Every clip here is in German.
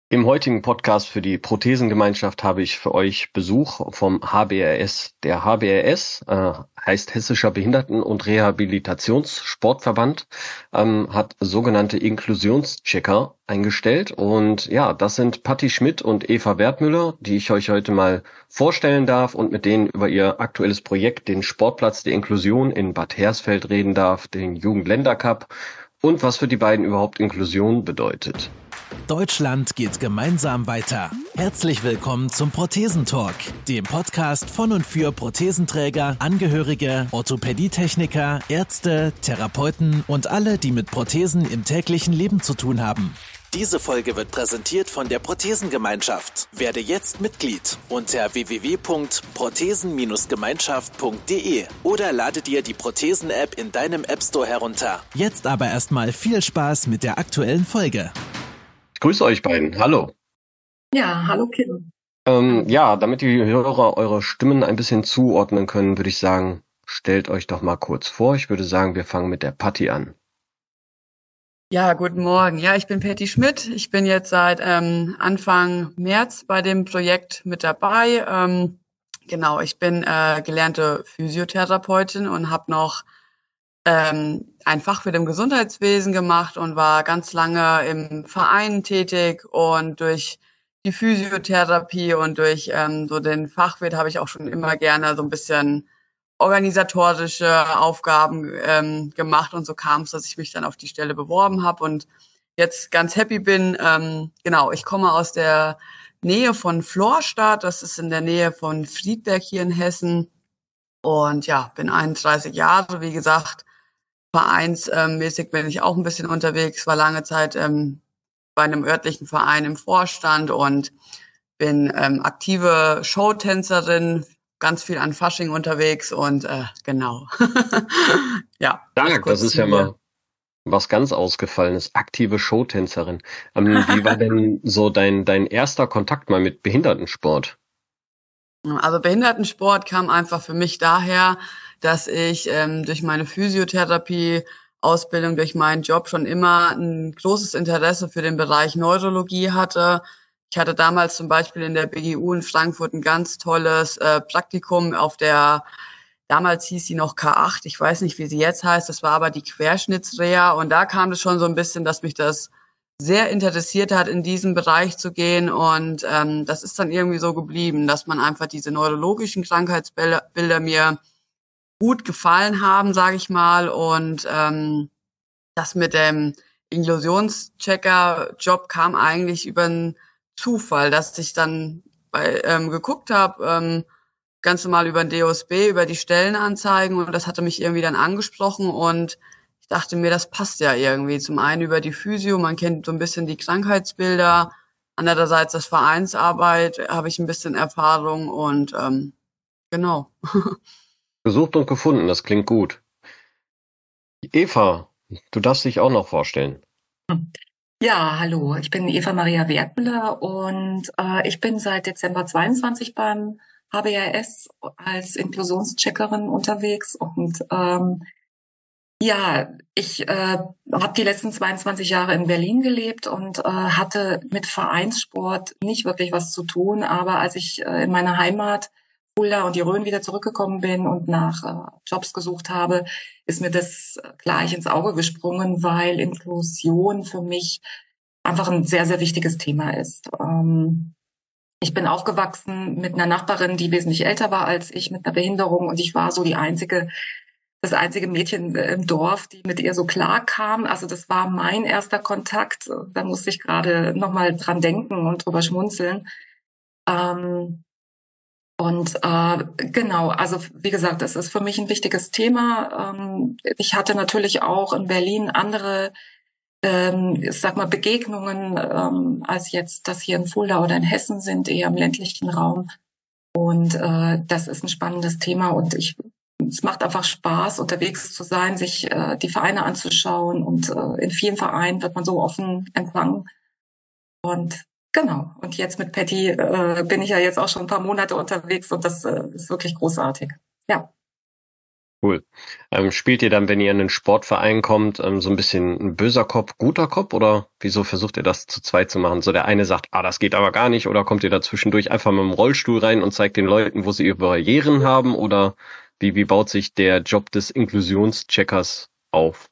Im heutigen Podcast für die Prothesengemeinschaft habe ich für euch Besuch vom HBRS. Der HBRS heißt Hessischer Behinderten- und Rehabilitationssportverband, hat sogenannte Inklusionschecker eingestellt. Und ja, das sind Patti Schmidt und Eva Wertmüller, die ich euch heute mal vorstellen darf und mit denen über ihr aktuelles Projekt, den Sportplatz der Inklusion in Bad Hersfeld, reden darf, den Jugendländercup und was für die beiden überhaupt Inklusion bedeutet. Deutschland geht gemeinsam weiter. Herzlich willkommen zum Prothesentalk, dem Podcast von und für Prothesenträger, Angehörige, Orthopädietechniker, Ärzte, Therapeuten und alle, die mit Prothesen im täglichen Leben zu tun haben. Diese Folge wird präsentiert von der Prothesengemeinschaft. Werde jetzt Mitglied unter www.prothesen-gemeinschaft.de oder lade dir die Prothesen-App in deinem App Store herunter. Jetzt aber erstmal viel Spaß mit der aktuellen Folge. Ich grüße euch beiden. Hallo. Ja, hallo Kim. Ja, damit die Hörer eure Stimmen ein bisschen zuordnen können, würde ich sagen, stellt euch doch mal kurz vor. Ich würde sagen, wir fangen mit der Patti an. Ja, guten Morgen. Ja, ich bin Patti Schmidt. Ich bin jetzt seit Anfang März bei dem Projekt mit dabei. Genau, ich bin gelernte Physiotherapeutin und habe noch ein Fachwirt im Gesundheitswesen gemacht und war ganz lange im Verein tätig. Und durch die Physiotherapie und durch so den Fachwirt habe ich auch schon immer gerne so ein bisschen organisatorische Aufgaben gemacht, und so kam es, dass ich mich dann auf die Stelle beworben habe und jetzt ganz happy bin. Genau, ich komme aus der Nähe von Florstadt, das ist in der Nähe von Friedberg hier in Hessen, und ja, bin 31 Jahre, wie gesagt. Vereinsmäßig bin ich auch ein bisschen unterwegs, war lange Zeit bei einem örtlichen Verein im Vorstand und bin aktive Showtänzerin, ganz viel an Fasching unterwegs und genau. Ja, das Stark, das kurz ist zu ja mir. mal was ganz Ausgefallenes. Aktive Showtänzerin. Wie war denn so dein erster Kontakt mal mit Behindertensport? Also Behindertensport kam einfach für mich daher, dass ich durch meine Physiotherapie-Ausbildung, durch meinen Job schon immer ein großes Interesse für den Bereich Neurologie hatte. Ich hatte damals zum Beispiel in der BGU in Frankfurt ein ganz tolles Praktikum auf der, damals hieß sie noch K8, ich weiß nicht, wie sie jetzt heißt, das war aber die Querschnittsreha, und da kam es schon so ein bisschen, dass mich das sehr interessiert hat, in diesen Bereich zu gehen, und das ist dann irgendwie so geblieben, dass man einfach diese neurologischen Krankheitsbilder mir gut gefallen haben, sage ich mal, und das mit dem Inklusionschecker-Job kam eigentlich über einen Zufall, dass ich dann geguckt habe, ganz normal über den DOSB, über die Stellenanzeigen, und das hatte mich irgendwie dann angesprochen, und ich dachte mir, das passt ja irgendwie. Zum einen über die Physio, man kennt so ein bisschen die Krankheitsbilder, andererseits das Vereinsarbeit, habe ich ein bisschen Erfahrung und genau. Gesucht und gefunden, das klingt gut. Eva, du darfst dich auch noch vorstellen. Ja, hallo, ich bin Eva Maria Wertmüller und ich bin seit Dezember 22 beim HBRS als Inklusionscheckerin unterwegs und ja, ich habe die letzten 22 Jahre in Berlin gelebt und hatte mit Vereinssport nicht wirklich was zu tun, aber als ich in meiner Heimat Fulda und die Rhön wieder zurückgekommen bin und nach Jobs gesucht habe, ist mir das gleich ins Auge gesprungen, weil Inklusion für mich einfach ein sehr, sehr wichtiges Thema ist. Ich bin aufgewachsen mit einer Nachbarin, die wesentlich älter war als ich, mit einer Behinderung, und ich war so das einzige Mädchen im Dorf, die mit ihr so klar kam. Also das war mein erster Kontakt. Da musste ich gerade noch mal dran denken und drüber schmunzeln. Ähm, genau, also wie gesagt, das ist für mich ein wichtiges Thema. Ich hatte natürlich auch in Berlin andere, ich sag mal, Begegnungen, als jetzt das hier in Fulda oder in Hessen sind, eher im ländlichen Raum. Und das ist ein spannendes Thema, und es macht einfach Spaß, unterwegs zu sein, sich die Vereine anzuschauen, und in vielen Vereinen wird man so offen empfangen. Und genau, und jetzt mit Patty bin ich ja jetzt auch schon ein paar Monate unterwegs, und das ist wirklich großartig. Ja. Cool. Spielt ihr dann, wenn ihr in einen Sportverein kommt, so ein bisschen ein böser Cop, guter Cop oder wieso versucht ihr das zu zweit zu machen? So der eine sagt, das geht aber gar nicht oder kommt ihr da zwischendurch einfach mit dem Rollstuhl rein und zeigt den Leuten, wo sie ihre Barrieren haben oder wie baut sich der Job des Inklusionscheckers auf?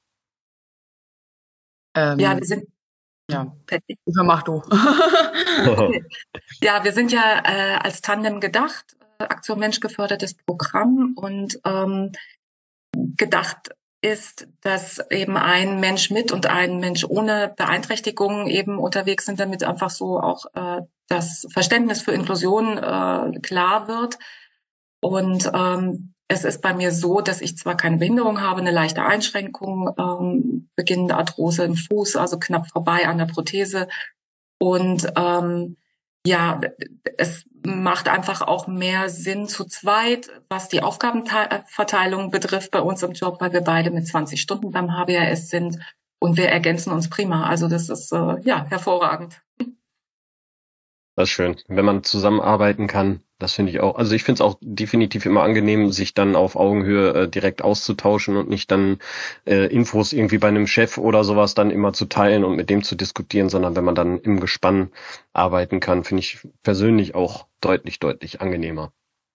Ja, wir Ähm, sind, ja, Patty. mach du. Okay. Ja, wir sind ja als Tandem gedacht, Aktion Mensch gefördertes Programm und gedacht ist, dass eben ein Mensch mit und ein Mensch ohne Beeinträchtigung eben unterwegs sind, damit einfach so auch das Verständnis für Inklusion klar wird. Und es ist bei mir so, dass ich zwar keine Behinderung habe, eine leichte Einschränkung, beginnende Arthrose im Fuß, also knapp vorbei an der Prothese. Und ja, es macht einfach auch mehr Sinn zu zweit, was die Aufgabenverteilung betrifft bei uns im Job, weil wir beide mit 20 Stunden beim HBRS sind und wir ergänzen uns prima. Also das ist ja hervorragend. Das ist schön, wenn man zusammenarbeiten kann. Das finde ich auch. Also ich finde es auch definitiv immer angenehm, sich dann auf Augenhöhe direkt auszutauschen und nicht dann Infos irgendwie bei einem Chef oder sowas dann immer zu teilen und mit dem zu diskutieren, sondern wenn man dann im Gespann arbeiten kann, finde ich persönlich auch deutlich, deutlich angenehmer.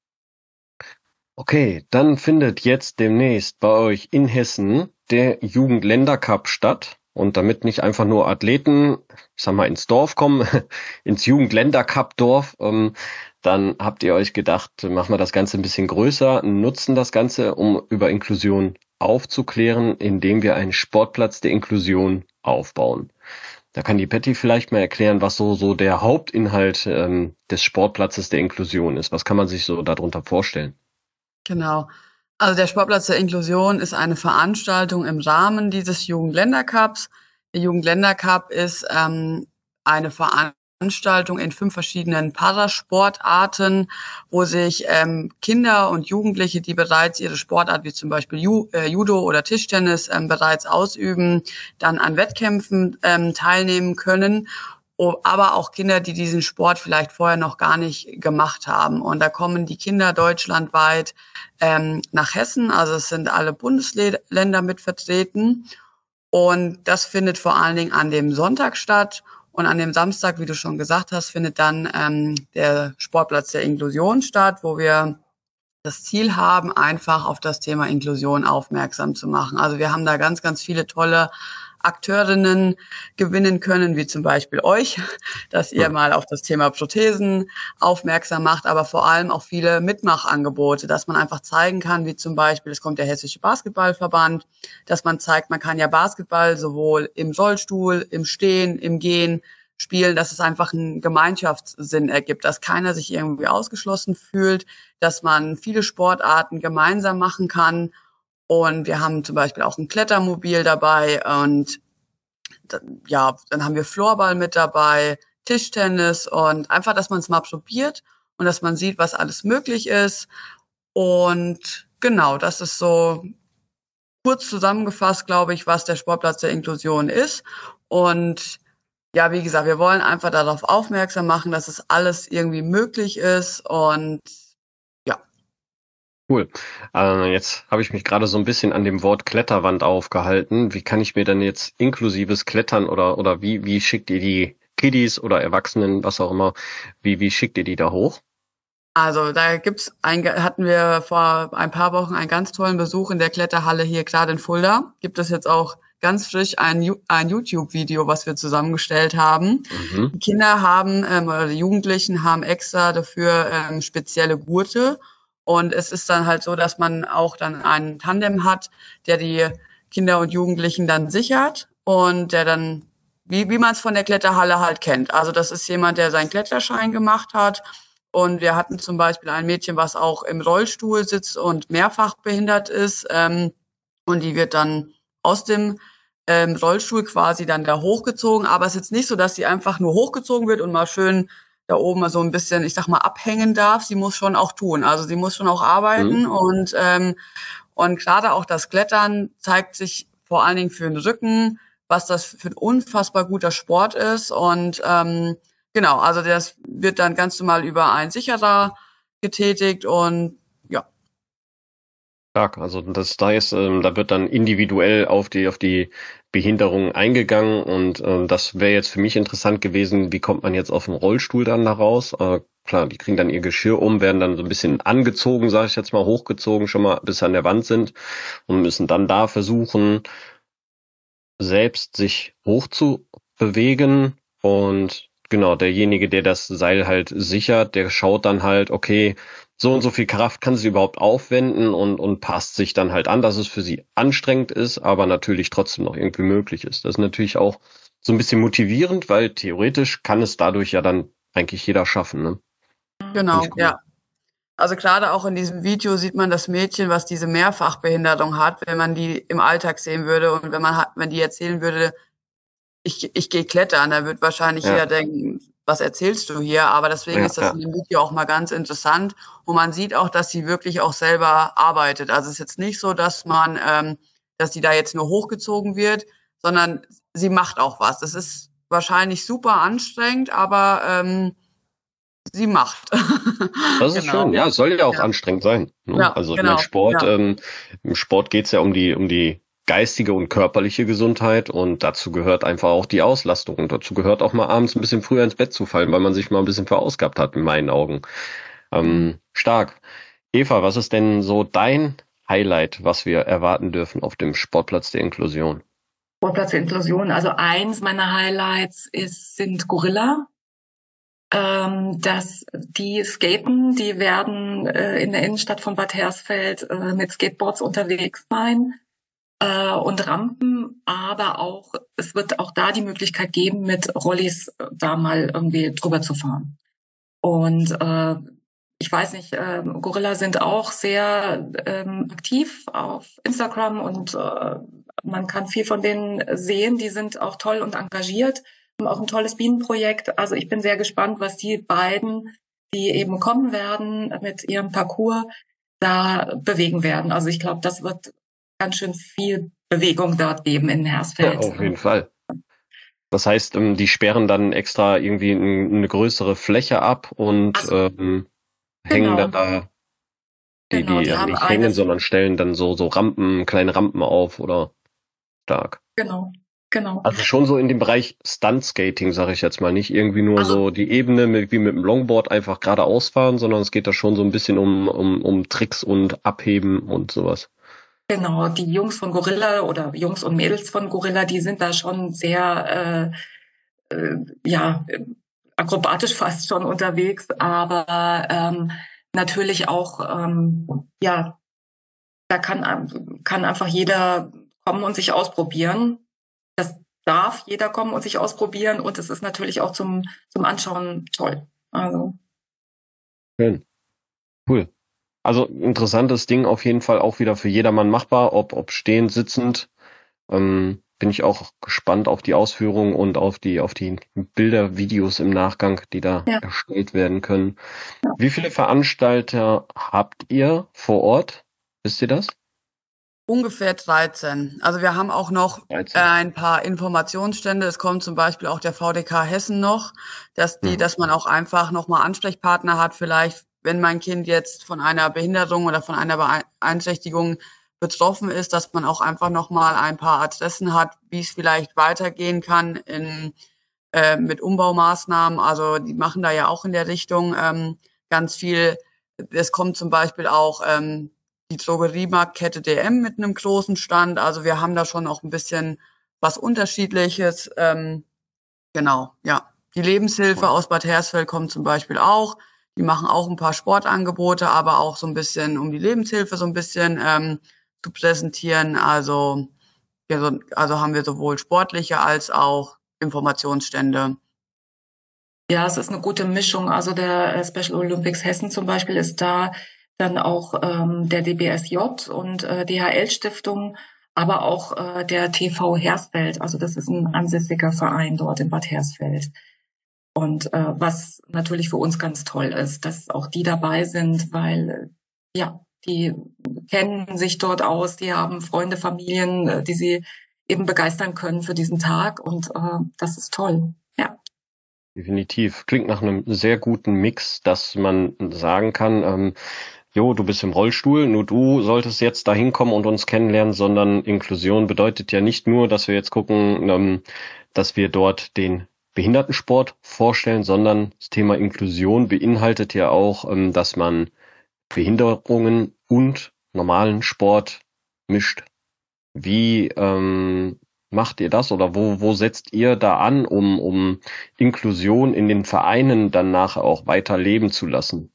Okay, dann findet jetzt demnächst bei euch in Hessen der Jugendländercup statt. Und damit nicht einfach nur Athleten, ich sag mal, ins Dorf kommen, ins Jugendländercup-Dorf, dann habt ihr euch gedacht, machen wir das Ganze ein bisschen größer, nutzen das Ganze, um über Inklusion aufzuklären, indem wir einen Sportplatz der Inklusion aufbauen. Da kann die Patty vielleicht mal erklären, was so der Hauptinhalt des Sportplatzes der Inklusion ist. Was kann man sich so darunter vorstellen? Genau. Also der Sportplatz der Inklusion ist eine Veranstaltung im Rahmen dieses Jugendländercups. Der Jugendländercup ist eine Veranstaltung in 5 verschiedenen Parasportarten, wo sich Kinder und Jugendliche, die bereits ihre Sportart wie zum Beispiel Judo oder Tischtennis bereits ausüben, dann an Wettkämpfen teilnehmen können. Aber auch Kinder, die diesen Sport vielleicht vorher noch gar nicht gemacht haben. Und da kommen die Kinder deutschlandweit nach Hessen. Also es sind alle Bundesländer mit vertreten. Und das findet vor allen Dingen an dem Sonntag statt. Und an dem Samstag, wie du schon gesagt hast, findet dann der Sportplatz der Inklusion statt, wo wir das Ziel haben, einfach auf das Thema Inklusion aufmerksam zu machen. Also wir haben da ganz, ganz viele tolle Akteurinnen gewinnen können, wie zum Beispiel euch, dass ihr mal auf das Thema Prothesen aufmerksam macht, aber vor allem auch viele Mitmachangebote, dass man einfach zeigen kann, wie zum Beispiel, es kommt der Hessische Basketballverband, dass man zeigt, man kann ja Basketball sowohl im Rollstuhl, im Stehen, im Gehen spielen, dass es einfach einen Gemeinschaftssinn ergibt, dass keiner sich irgendwie ausgeschlossen fühlt, dass man viele Sportarten gemeinsam machen kann. Und wir haben zum Beispiel auch ein Klettermobil dabei und ja, dann haben wir Floorball mit dabei, Tischtennis und einfach, dass man es mal probiert und dass man sieht, was alles möglich ist. Und genau, das ist so kurz zusammengefasst, glaube ich, was der Sportplatz der Inklusion ist. Und ja, wie gesagt, wir wollen einfach darauf aufmerksam machen, dass es alles irgendwie möglich ist und ja. Cool. Jetzt habe ich mich gerade so ein bisschen an dem Wort Kletterwand aufgehalten. Wie kann ich mir denn jetzt inklusives Klettern oder wie schickt ihr die Kiddies oder Erwachsenen, was auch immer, wie schickt ihr die da hoch? Also da hatten wir vor ein paar Wochen einen ganz tollen Besuch in der Kletterhalle hier gerade in Fulda. Gibt es jetzt auch ganz frisch ein YouTube-Video, was wir zusammengestellt haben. Mhm. Die Kinder haben oder die Jugendlichen haben extra dafür spezielle Gurte. Und es ist dann halt so, dass man auch dann einen Tandem hat, der die Kinder und Jugendlichen dann sichert und der dann, wie man es von der Kletterhalle halt kennt. Also das ist jemand, der seinen Kletterschein gemacht hat. Und wir hatten zum Beispiel ein Mädchen, was auch im Rollstuhl sitzt und mehrfach behindert ist. Und die wird dann aus dem Rollstuhl quasi dann da hochgezogen. Aber es ist jetzt nicht so, dass sie einfach nur hochgezogen wird und mal schön da oben mal so ein bisschen, ich sag mal, abhängen darf. Sie muss schon auch tun. Also sie muss schon auch Mhm. arbeiten. Und gerade auch das Klettern zeigt sich vor allen Dingen für den Rücken, was das für ein unfassbar guter Sport ist. Und genau, also das wird dann ganz normal über einen Sicherer getätigt und ja. Stark. Also da da wird dann individuell auf die Behinderung eingegangen und das wäre jetzt für mich interessant gewesen, wie kommt man jetzt auf den Rollstuhl dann da raus? Klar, die kriegen dann ihr Geschirr um, werden dann so ein bisschen angezogen, sage ich jetzt mal, hochgezogen, schon mal bis an der Wand sind und müssen dann da versuchen, selbst sich hochzubewegen und genau, derjenige, der das Seil halt sichert, der schaut dann halt, okay, so und so viel Kraft kann sie überhaupt aufwenden und passt sich dann halt an, dass es für sie anstrengend ist, aber natürlich trotzdem noch irgendwie möglich ist. Das ist natürlich auch so ein bisschen motivierend, weil theoretisch kann es dadurch ja dann eigentlich jeder schaffen, ne? Finde Genau, ich cool. ja. Also gerade auch in diesem Video sieht man das Mädchen, was diese Mehrfachbehinderung hat, wenn man die im Alltag sehen würde und wenn die erzählen würde, ich gehe klettern, da wird wahrscheinlich Ja, jeder denken, was erzählst du hier? Aber deswegen ja, ist das ja. in dem Video auch mal ganz interessant. Und man sieht auch, dass sie wirklich auch selber arbeitet. Also es ist jetzt nicht so, dass die da jetzt nur hochgezogen wird, sondern sie macht auch was. Das ist wahrscheinlich super anstrengend, aber sie macht. Das ist schön. Genau. Ja, es soll ja auch Ja, anstrengend sein, ne? ja, Also ich meine, genau. Ja. Im Sport geht's ja um die geistige und körperliche Gesundheit und dazu gehört einfach auch die Auslastung und dazu gehört auch mal abends ein bisschen früher ins Bett zu fallen, weil man sich mal ein bisschen verausgabt hat, in meinen Augen. Stark. Eva, was ist denn so dein Highlight, was wir erwarten dürfen auf dem Sportplatz der Inklusion? Sportplatz der Inklusion. Also eins meiner Highlights sind Gorilla. Dass die skaten, die werden in der Innenstadt von Bad Hersfeld mit Skateboards unterwegs sein und Rampen, aber auch es wird auch da die Möglichkeit geben, mit Rollis da mal irgendwie drüber zu fahren. Und ich weiß nicht, Gorilla sind auch sehr aktiv auf Instagram und man kann viel von denen sehen. Die sind auch toll und engagiert, haben auch ein tolles Bienenprojekt. Also ich bin sehr gespannt, was die beiden, die eben kommen werden mit ihrem Parcours, da bewegen werden. Also ich glaube, das wird ganz schön viel Bewegung dort geben in Ja, Hersfeld. auf jeden Fall. Das heißt, die sperren dann extra irgendwie eine größere Fläche ab und Also hängen dann genau, da genau. Die haben nicht eine, hängen, sondern stellen dann so Rampen, kleine Rampen auf oder stark. genau, genau. Also schon so in dem Bereich Stunt-Skating, sage ich jetzt mal. Nicht irgendwie nur Also so die Ebene wie mit dem Longboard einfach geradeaus fahren, sondern es geht da schon so ein bisschen um Tricks und Abheben und sowas. genau, die Jungs von Gorilla oder Jungs und Mädels von Gorilla, die sind da schon sehr, ja, akrobatisch fast schon unterwegs, aber natürlich auch, ja, da kann einfach jeder kommen und sich ausprobieren. Das darf jeder kommen und sich ausprobieren und es ist natürlich auch zum Anschauen toll. Also Schön. Cool. Also interessantes Ding auf jeden Fall auch wieder für jedermann machbar, ob stehend, sitzend. Bin ich auch gespannt auf die Ausführungen und auf die Bilder, Videos im Nachgang, die da ja. erstellt werden können. Wie viele Veranstalter habt ihr vor Ort? Wisst ihr das? Ungefähr 13. Also wir haben auch noch 13. ein paar Informationsstände. Es kommt zum Beispiel auch der VDK Hessen noch, Mhm. dass man auch einfach nochmal Ansprechpartner hat. Vielleicht, wenn mein Kind jetzt von einer Behinderung oder von einer Beeinträchtigung betroffen ist, dass man auch einfach nochmal ein paar Adressen hat, wie es vielleicht weitergehen kann mit Umbaumaßnahmen. Also die machen da ja auch in der Richtung ganz viel. Es kommt zum Beispiel auch die Drogeriemarktkette DM mit einem großen Stand. Also wir haben da schon auch ein bisschen was Unterschiedliches. Genau, ja. Die Lebenshilfe aus Bad Hersfeld kommt zum Beispiel auch. Die machen auch ein paar Sportangebote, aber auch so ein bisschen, um die Lebenshilfe so ein bisschen zu präsentieren. Also haben wir sowohl sportliche als auch Informationsstände. Ja, es ist eine gute Mischung. Also der Special Olympics Hessen zum Beispiel ist da, dann auch der DBSJ und DHL-Stiftung, aber auch der TV Hersfeld. Also das ist ein ansässiger Verein dort in Bad Hersfeld. Und was natürlich für uns ganz toll ist, dass auch die dabei sind, weil ja, die kennen sich dort aus, die haben Freunde, Familien, die sie eben begeistern können für diesen Tag. Und das ist toll. Ja. Definitiv. Klingt nach einem sehr guten Mix, dass man sagen kann, jo, du bist im Rollstuhl, nur du solltest jetzt da hinkommen und uns kennenlernen, sondern Inklusion bedeutet ja nicht nur, dass wir jetzt gucken, dass wir dort den Behindertensport vorstellen, sondern das Thema Inklusion beinhaltet ja auch, dass man Behinderungen und normalen Sport mischt. Wie macht ihr das oder wo setzt ihr da an, um Inklusion in den Vereinen dann nachher auch weiter leben zu lassen?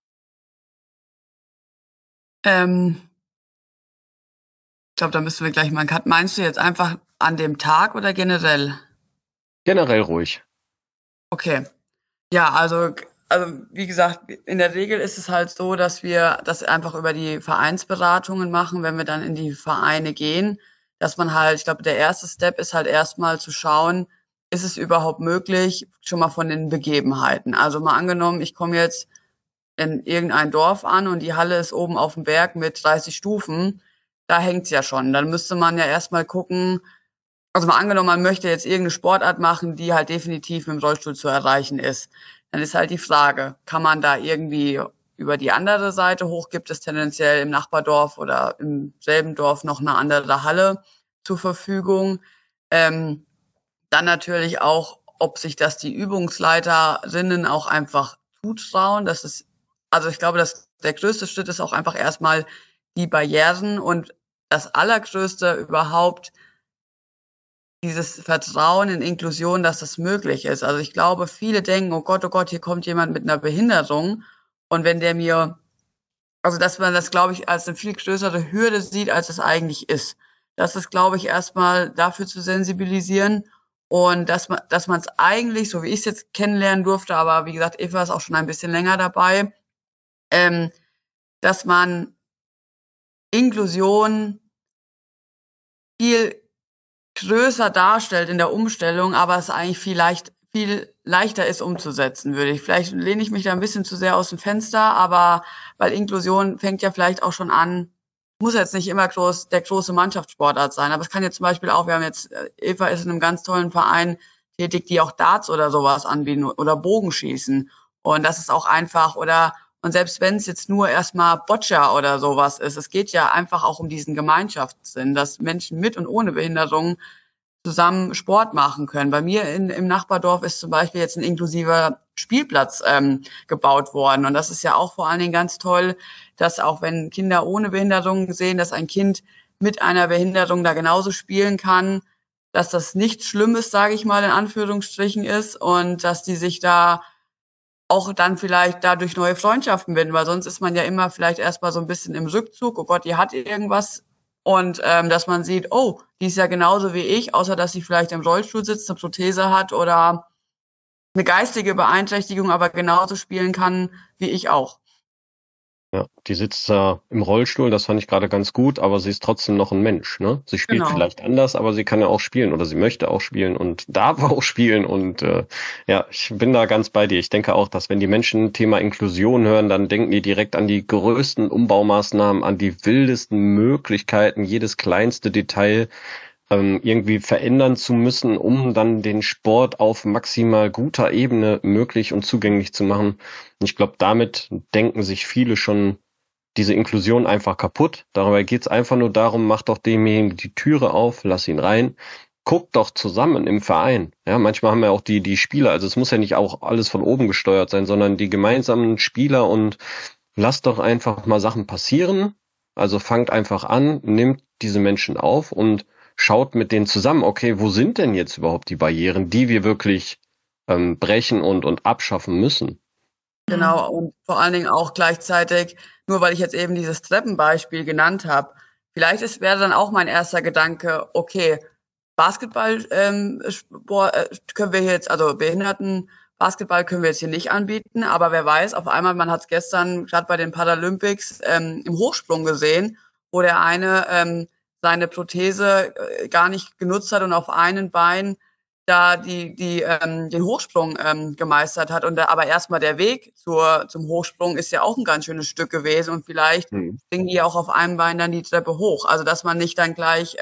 Ich glaube, da müssen wir gleich mal einen Cut. Meinst du jetzt einfach an dem Tag oder generell? Generell ruhig. Okay. Ja, also wie gesagt, in der Regel ist es halt so, dass wir das einfach über die Vereinsberatungen machen, wenn wir dann in die Vereine gehen, dass man halt, ich glaube, der erste Step ist halt erstmal zu schauen, ist es überhaupt möglich, schon mal von den Begebenheiten. Also mal angenommen, ich komme jetzt in irgendein Dorf an und die Halle ist oben auf dem Berg mit 30 Stufen, da hängt's ja schon. Dann müsste man ja erstmal gucken, also mal angenommen, man möchte jetzt irgendeine Sportart machen, die halt definitiv mit dem Rollstuhl zu erreichen ist. Dann ist halt die Frage, kann man da irgendwie über die andere Seite hoch, gibt es tendenziell im Nachbardorf oder im selben Dorf noch eine andere Halle zur Verfügung? Ähm, Dann natürlich auch, ob sich das die Übungsleiterinnen auch einfach zutrauen. Das ist, also ich glaube, dass der größte Schritt ist auch einfach erstmal die Barrieren und das Allergrößte überhaupt dieses Vertrauen in Inklusion, dass das möglich ist. Also ich glaube, viele denken, oh Gott, hier kommt jemand mit einer Behinderung. Und wenn der mir, also dass man das, glaube ich, als eine viel größere Hürde sieht, als es eigentlich ist. Das ist, glaube ich, erstmal dafür zu sensibilisieren und dass man es eigentlich, so wie ich es jetzt kennenlernen durfte, aber wie gesagt, Eva ist auch schon ein bisschen länger dabei, ähm, dass man Inklusion viel größer darstellt in der Umstellung, aber es eigentlich viel leichter ist umzusetzen, würde ich. Vielleicht lehne ich mich da ein bisschen zu sehr aus dem Fenster, aber weil Inklusion fängt ja vielleicht auch schon an, muss jetzt nicht immer der große Mannschaftssportart sein, aber es kann jetzt zum Beispiel auch, wir haben jetzt, Eva ist in einem ganz tollen Verein tätig, die auch Darts oder sowas anbieten oder Bogenschießen. Und das ist auch einfach, und selbst wenn es jetzt nur erstmal Boccia oder sowas ist, es geht ja einfach auch um diesen Gemeinschaftssinn, dass Menschen mit und ohne Behinderung zusammen Sport machen können. Bei mir im Nachbardorf ist zum Beispiel jetzt ein inklusiver Spielplatz gebaut worden. Und das ist ja auch vor allen Dingen ganz toll, dass auch wenn Kinder ohne Behinderung sehen, dass ein Kind mit einer Behinderung da genauso spielen kann, dass das nichts Schlimmes, sage ich mal, in Anführungsstrichen ist und dass die sich da auch dann vielleicht dadurch neue Freundschaften binden, weil sonst ist man ja immer vielleicht erstmal so ein bisschen im Rückzug, oh Gott, die hat irgendwas und dass man sieht, oh, die ist ja genauso wie ich, außer dass sie vielleicht im Rollstuhl sitzt, eine Prothese hat oder eine geistige Beeinträchtigung, aber genauso spielen kann wie ich auch. Ja, die sitzt im Rollstuhl, das fand ich gerade ganz gut, aber sie ist trotzdem noch ein Mensch, ne? Sie spielt Genau. vielleicht anders, aber sie kann ja auch spielen oder sie möchte auch spielen und darf auch spielen und ja, ich bin da ganz bei dir. Ich denke auch, dass wenn die Menschen Thema Inklusion hören, dann denken die direkt an die größten Umbaumaßnahmen, an die wildesten Möglichkeiten, jedes kleinste Detail irgendwie verändern zu müssen, um dann den Sport auf maximal guter Ebene möglich und zugänglich zu machen. Und ich glaube, damit denken sich viele schon diese Inklusion einfach kaputt. Dabei geht's einfach nur darum, mach doch demjenigen die Türe auf, lass ihn rein. Guckt doch zusammen im Verein. Ja, manchmal haben wir auch die Spieler, also es muss ja nicht auch alles von oben gesteuert sein, sondern die gemeinsamen Spieler und lasst doch einfach mal Sachen passieren. Also fangt einfach an, nehmt diese Menschen auf und schaut mit denen zusammen, okay, wo sind denn jetzt überhaupt die Barrieren, die wir wirklich brechen und abschaffen müssen? Genau, und vor allen Dingen auch gleichzeitig, nur weil ich jetzt eben dieses Treppenbeispiel genannt habe, vielleicht wäre dann auch mein erster Gedanke, okay, Basketball Sport, können wir jetzt, also Behindertenbasketball können wir jetzt hier nicht anbieten, aber wer weiß, auf einmal, man hat es gestern gerade bei den Paralympics im Hochsprung gesehen, wo der eine seine Prothese gar nicht genutzt hat und auf einem Bein da den Hochsprung gemeistert hat. Und aber erstmal der Weg zum Hochsprung ist ja auch ein ganz schönes Stück gewesen und vielleicht Hm. springen die auch auf einem Bein dann die Treppe hoch. Also dass man nicht dann gleich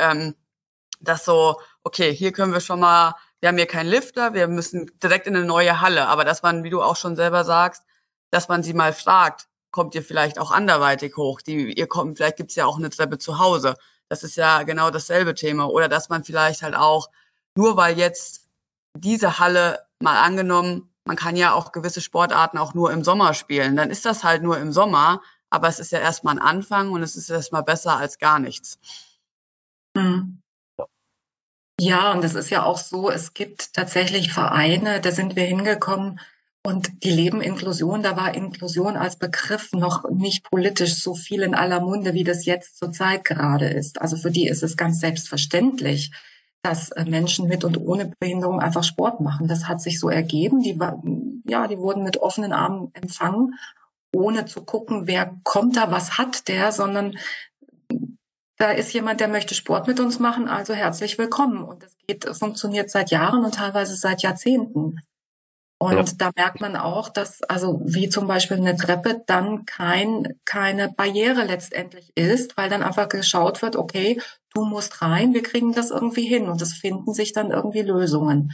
das so, okay, hier können wir schon mal, wir haben hier keinen Lifter, wir müssen direkt in eine neue Halle. Aber dass man, wie du auch schon selber sagst, dass man sie mal fragt, kommt ihr vielleicht auch anderweitig hoch. Vielleicht gibt's ja auch eine Treppe zu Hause. Das ist ja genau dasselbe Thema. Oder dass man vielleicht halt auch, nur weil jetzt diese Halle mal angenommen, man kann ja auch gewisse Sportarten auch nur im Sommer spielen. Dann ist das halt nur im Sommer, aber es ist ja erstmal ein Anfang und es ist erstmal besser als gar nichts. Hm. Ja, und es ist ja auch so, es gibt tatsächlich Vereine, da sind wir hingekommen und die leben Inklusion. Da war Inklusion als Begriff noch nicht politisch so viel in aller Munde, wie das jetzt zurzeit gerade ist. Also für die ist es ganz selbstverständlich, dass Menschen mit und ohne Behinderung einfach Sport machen. Das hat sich so ergeben. Die wurden mit offenen Armen empfangen, ohne zu gucken, wer kommt da, was hat der, sondern da ist jemand, der möchte Sport mit uns machen, also herzlich willkommen. Und das funktioniert seit Jahren und teilweise seit Jahrzehnten. Und da merkt man auch, dass, also wie zum Beispiel eine Treppe, dann keine Barriere letztendlich ist, weil dann einfach geschaut wird, okay, du musst rein, wir kriegen das irgendwie hin. Und es finden sich dann irgendwie Lösungen.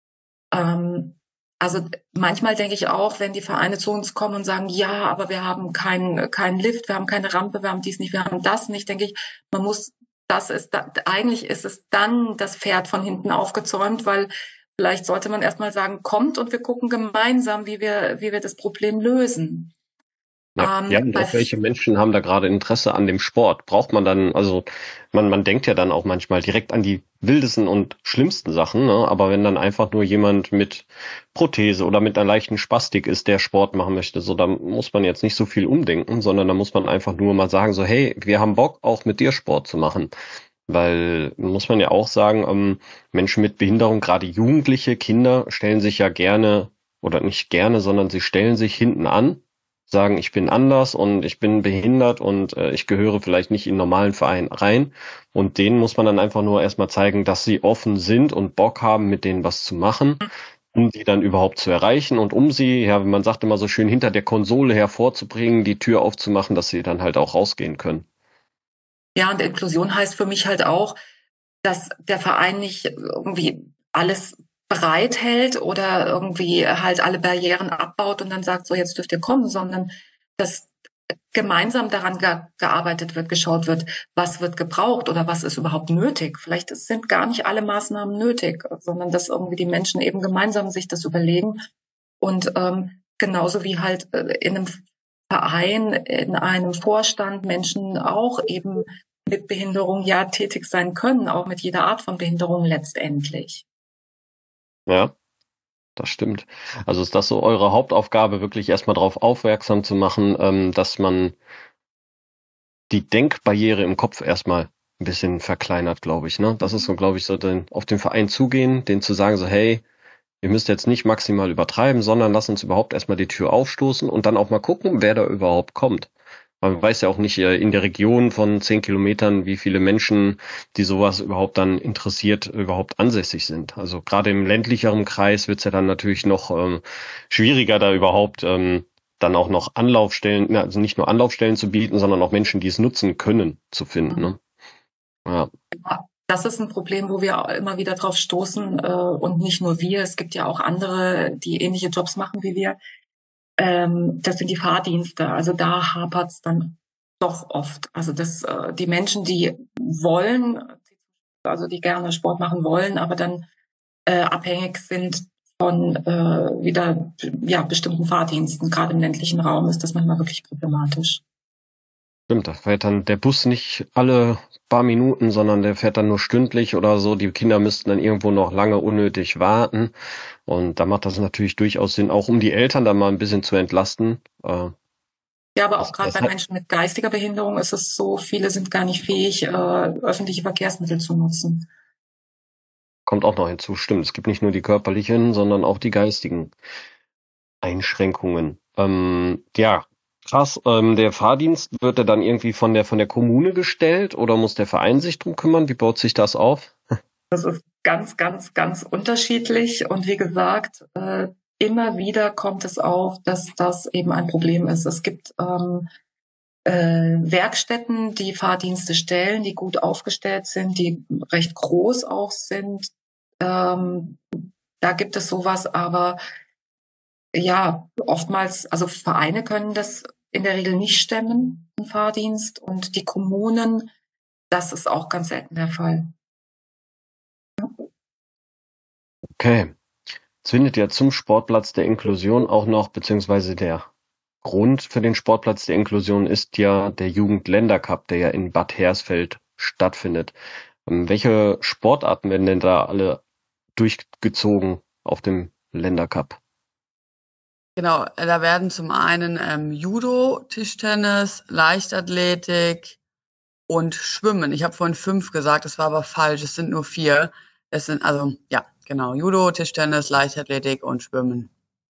Also manchmal denke ich auch, wenn die Vereine zu uns kommen und sagen, ja, aber wir haben keinen Lift, wir haben keine Rampe, wir haben dies nicht, wir haben das nicht, denke ich, eigentlich ist es dann das Pferd von hinten aufgezäumt, weil vielleicht sollte man erstmal sagen, kommt und wir gucken gemeinsam, wie wir das Problem lösen. Ja, und auch welche Menschen haben da gerade Interesse an dem Sport? Braucht man dann, also man denkt ja dann auch manchmal direkt an die wildesten und schlimmsten Sachen, ne? Aber wenn dann einfach nur jemand mit Prothese oder mit einer leichten Spastik ist, der Sport machen möchte, so, da muss man jetzt nicht so viel umdenken, sondern da muss man einfach nur mal sagen, so, hey, wir haben Bock, auch mit dir Sport zu machen. Weil, muss man ja auch sagen, Menschen mit Behinderung, gerade Jugendliche, Kinder, stellen sich ja gerne, oder nicht gerne, sondern sie stellen sich hinten an, sagen, ich bin anders und ich bin behindert und ich gehöre vielleicht nicht in einen normalen Verein rein. Und denen muss man dann einfach nur erstmal zeigen, dass sie offen sind und Bock haben, mit denen was zu machen, um sie dann überhaupt zu erreichen und um sie, ja, man sagt immer so schön, hinter der Konsole hervorzubringen, die Tür aufzumachen, dass sie dann halt auch rausgehen können. Ja, und Inklusion heißt für mich halt auch, dass der Verein nicht irgendwie alles bereithält oder irgendwie halt alle Barrieren abbaut und dann sagt, so jetzt dürft ihr kommen, sondern dass gemeinsam daran gearbeitet wird, geschaut wird, was wird gebraucht oder was ist überhaupt nötig. Vielleicht sind gar nicht alle Maßnahmen nötig, sondern dass irgendwie die Menschen eben gemeinsam sich das überlegen und genauso wie halt in einem Verein, in einem Vorstand Menschen auch eben mit Behinderung ja tätig sein können, auch mit jeder Art von Behinderung letztendlich. Ja, das stimmt. Also ist das so eure Hauptaufgabe, wirklich erstmal darauf aufmerksam zu machen, dass man die Denkbarriere im Kopf erstmal ein bisschen verkleinert, glaube ich, ne? Das ist so, glaube ich, so auf den Verein zugehen, denen zu sagen, so, hey, ihr müsst jetzt nicht maximal übertreiben, sondern lasst uns überhaupt erstmal die Tür aufstoßen und dann auch mal gucken, wer da überhaupt kommt. Man weiß ja auch nicht in der Region von 10 Kilometern, wie viele Menschen, die sowas überhaupt dann interessiert, überhaupt ansässig sind. Also gerade im ländlicheren Kreis wird's ja dann natürlich noch schwieriger, da überhaupt dann auch noch Anlaufstellen, also nicht nur Anlaufstellen zu bieten, sondern auch Menschen, die es nutzen können, zu finden. Ne? Ja. Das ist ein Problem, wo wir immer wieder drauf stoßen und nicht nur wir. Es gibt ja auch andere, die ähnliche Jobs machen wie wir. Das sind die Fahrdienste. Also da hapert's dann doch oft. Also die Menschen, die wollen, also die gerne Sport machen wollen, aber dann abhängig sind von wieder bestimmten Fahrdiensten. Gerade im ländlichen Raum ist das manchmal wirklich problematisch. Stimmt, da fährt dann der Bus nicht alle paar Minuten, sondern der fährt dann nur stündlich oder so. Die Kinder müssten dann irgendwo noch lange unnötig warten. Und da macht das natürlich durchaus Sinn, auch um die Eltern dann mal ein bisschen zu entlasten. Ja, aber auch gerade bei Menschen mit geistiger Behinderung ist es so, viele sind gar nicht fähig, öffentliche Verkehrsmittel zu nutzen. Kommt auch noch hinzu, stimmt. Es gibt nicht nur die körperlichen, sondern auch die geistigen Einschränkungen. Ja, krass. Der Fahrdienst, wird der dann irgendwie von der Kommune gestellt oder muss der Verein sich drum kümmern? Wie baut sich das auf? Das ist ganz, ganz, ganz unterschiedlich. Und wie gesagt, immer wieder kommt es auf, dass das eben ein Problem ist. Es gibt Werkstätten, die Fahrdienste stellen, die gut aufgestellt sind, die recht groß auch sind. Da gibt es sowas, aber ja, oftmals, also Vereine können das in der Regel nicht stemmen, einen Fahrdienst. Und die Kommunen, das ist auch ganz selten der Fall. Okay. Es findet ja zum Sportplatz der Inklusion auch noch, beziehungsweise der Grund für den Sportplatz der Inklusion ist ja der Jugendländercup, der ja in Bad Hersfeld stattfindet. Welche Sportarten werden denn da alle durchgezogen auf dem Ländercup? Genau, da werden zum einen Judo, Tischtennis, Leichtathletik und Schwimmen. Ich habe vorhin 5 gesagt, das war aber falsch, es sind nur 4. Es sind also, ja, genau, Judo, Tischtennis, Leichtathletik und Schwimmen.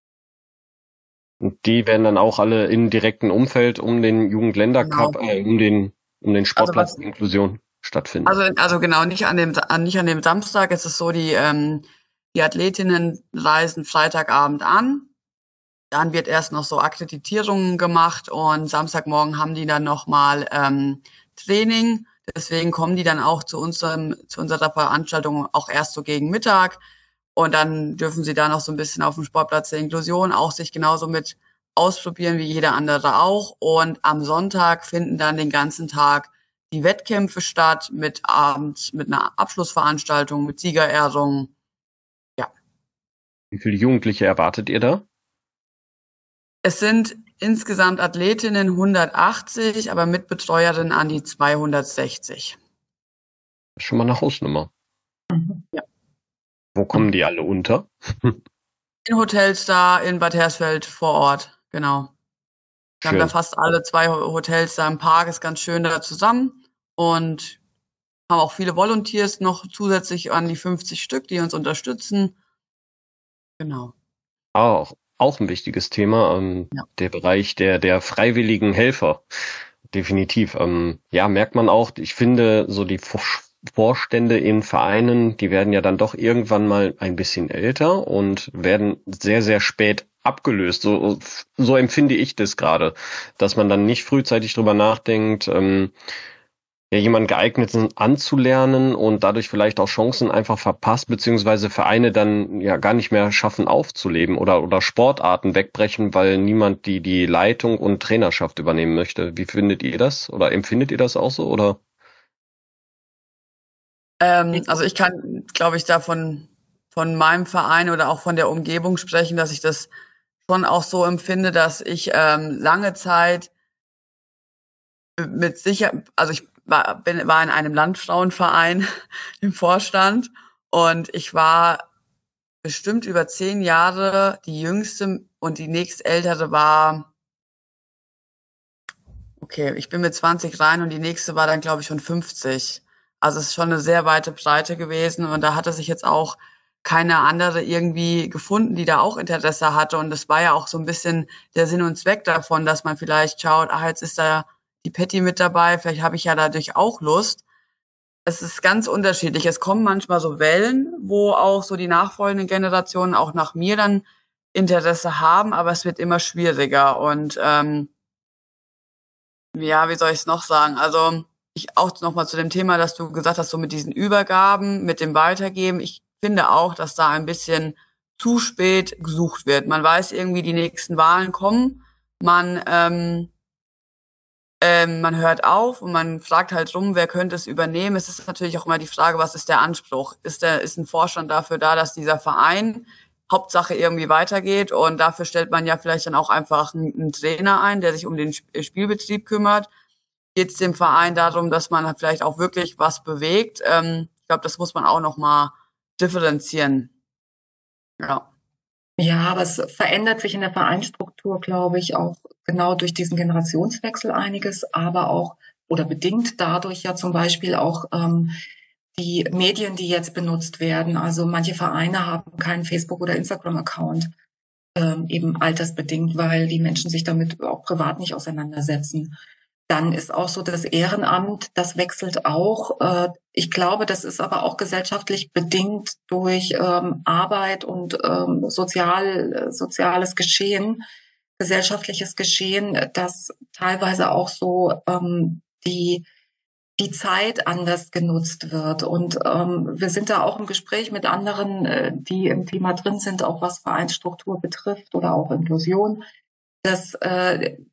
Und die werden dann auch alle im direkten Umfeld um den Jugendländercup, Genau. um den Also Sportplatz der Inklusion stattfinden. Also genau, nicht an dem Samstag. Es ist so, die Athletinnen reisen Freitagabend an. Dann wird erst noch so Akkreditierungen gemacht und Samstagmorgen haben die dann nochmal Training. Deswegen kommen die dann auch zu unserer Veranstaltung auch erst so gegen Mittag. Und dann dürfen sie da noch so ein bisschen auf dem Sportplatz der Inklusion auch sich genauso mit ausprobieren wie jeder andere auch. Und am Sonntag finden dann den ganzen Tag die Wettkämpfe statt mit abends, mit einer Abschlussveranstaltung, mit Siegerehrung. Ja. Wie viele Jugendliche erwartet ihr da? Es sind insgesamt Athletinnen 180, aber mit Betreuerinnen an die 260. Schon mal eine Hausnummer. Ja. Wo kommen die alle unter? In Hotels da in Bad Hersfeld vor Ort, genau. Wir haben da fast alle 2 Hotels da im Park, ist ganz schön da zusammen und haben auch viele Volunteers noch zusätzlich an die 50 Stück, die uns unterstützen. Genau. Auch ein wichtiges Thema, Ja. der Bereich der freiwilligen Helfer. Definitiv. Ja, merkt man auch, ich finde, so die Vorstände in Vereinen, die werden ja dann doch irgendwann mal ein bisschen älter und werden sehr, sehr spät abgelöst. So empfinde ich das gerade, dass man dann nicht frühzeitig drüber nachdenkt, ja, jemanden geeigneten anzulernen und dadurch vielleicht auch Chancen einfach verpasst, beziehungsweise Vereine dann ja gar nicht mehr schaffen aufzuleben oder Sportarten wegbrechen, weil niemand die Leitung und Trainerschaft übernehmen möchte. Wie findet ihr das? Oder empfindet ihr das auch so? Oder? Also ich kann, glaube ich, von meinem Verein oder auch von der Umgebung sprechen, dass ich das schon auch so empfinde, dass ich lange Zeit also ich war in einem Landfrauenverein im Vorstand und ich war bestimmt über 10 Jahre die Jüngste und die nächstältere war, okay, ich bin mit 20 rein und die nächste war dann, glaube ich, schon 50. Also es ist schon eine sehr weite Breite gewesen und da hatte sich jetzt auch keine andere irgendwie gefunden, die da auch Interesse hatte. Und das war ja auch so ein bisschen der Sinn und Zweck davon, dass man vielleicht schaut, jetzt ist da die Patty mit dabei, vielleicht habe ich ja dadurch auch Lust. Es ist ganz unterschiedlich. Es kommen manchmal so Wellen, wo auch so die nachfolgenden Generationen auch nach mir dann Interesse haben, aber es wird immer schwieriger. Und ja, wie soll ich es noch sagen? Also ich auch noch mal zu dem Thema, dass du gesagt hast, so mit diesen Übergaben, mit dem Weitergeben. Ich finde auch, dass da ein bisschen zu spät gesucht wird. Man weiß irgendwie, die nächsten Wahlen kommen. Man hört auf und man fragt halt rum, wer könnte es übernehmen. Es ist natürlich auch immer die Frage, was ist der Anspruch? Ist ein Vorstand dafür da, dass dieser Verein Hauptsache irgendwie weitergeht? Und dafür stellt man ja vielleicht dann auch einfach einen Trainer ein, der sich um den Spielbetrieb kümmert. Geht es dem Verein darum, dass man vielleicht auch wirklich was bewegt? Ich glaube, das muss man auch noch mal differenzieren. Ja. Ja, aber es verändert sich in der Vereinsstruktur, glaube ich, auch genau durch diesen Generationswechsel einiges, aber auch oder bedingt dadurch ja zum Beispiel auch die Medien, die jetzt benutzt werden. Also manche Vereine haben keinen Facebook- oder Instagram-Account, eben altersbedingt, weil die Menschen sich damit auch privat nicht auseinandersetzen. Dann ist auch so das Ehrenamt, das wechselt auch. Ich glaube, das ist aber auch gesellschaftlich bedingt durch Arbeit und soziales Geschehen, gesellschaftliches Geschehen, dass teilweise auch so die Zeit anders genutzt wird. Und wir sind da auch im Gespräch mit anderen, die im Thema drin sind, auch was Vereinsstruktur betrifft oder auch Inklusion, dass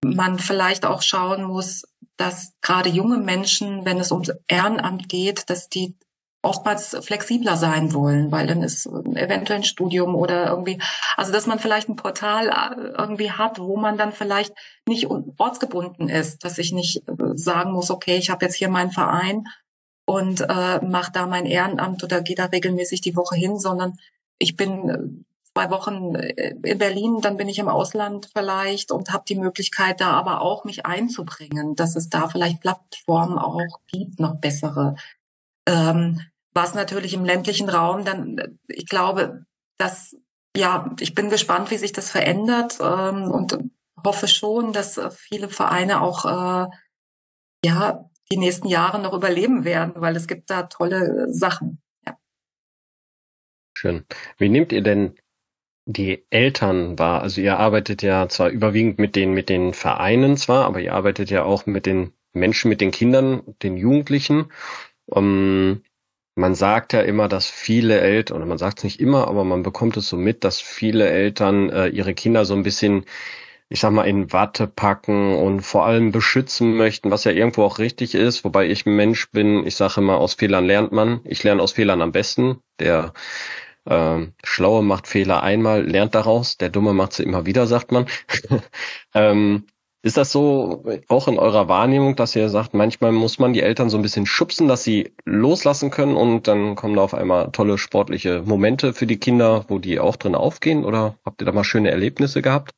man vielleicht auch schauen muss, dass gerade junge Menschen, wenn es ums Ehrenamt geht, dass die oftmals flexibler sein wollen, weil dann ist eventuell ein Studium oder irgendwie, also dass man vielleicht ein Portal irgendwie hat, wo man dann vielleicht nicht ortsgebunden ist, dass ich nicht sagen muss, okay, ich habe jetzt hier meinen Verein und mache da mein Ehrenamt oder gehe da regelmäßig die Woche hin, sondern ich bin 2 Wochen in Berlin, dann bin ich im Ausland vielleicht und habe die Möglichkeit, da aber auch mich einzubringen, dass es da vielleicht Plattformen auch gibt, noch bessere. Was natürlich im ländlichen Raum dann, ich glaube, dass, ja, ich bin gespannt, wie sich das verändert und hoffe schon, dass viele Vereine auch, ja, die nächsten Jahre noch überleben werden, weil es gibt da tolle Sachen. Ja. Schön. Wie nehmt ihr denn die Eltern wahr? Also ihr arbeitet ja zwar überwiegend mit den Vereinen zwar, aber ihr arbeitet ja auch mit den Menschen, mit den Kindern, den Jugendlichen. Man sagt ja immer, dass viele Eltern, oder man sagt es nicht immer, aber man bekommt es so mit, dass viele Eltern ihre Kinder so ein bisschen, ich sag mal, in Watte packen und vor allem beschützen möchten, was ja irgendwo auch richtig ist, wobei ich ein Mensch bin, ich sage immer, aus Fehlern lernt man. Ich lerne aus Fehlern am besten. Der Schlaue macht Fehler einmal, lernt daraus, der Dumme macht sie immer wieder, sagt man. Ist das so auch in eurer Wahrnehmung, dass ihr sagt, manchmal muss man die Eltern so ein bisschen schubsen, dass sie loslassen können und dann kommen da auf einmal tolle sportliche Momente für die Kinder, wo die auch drin aufgehen? Oder habt ihr da mal schöne Erlebnisse gehabt?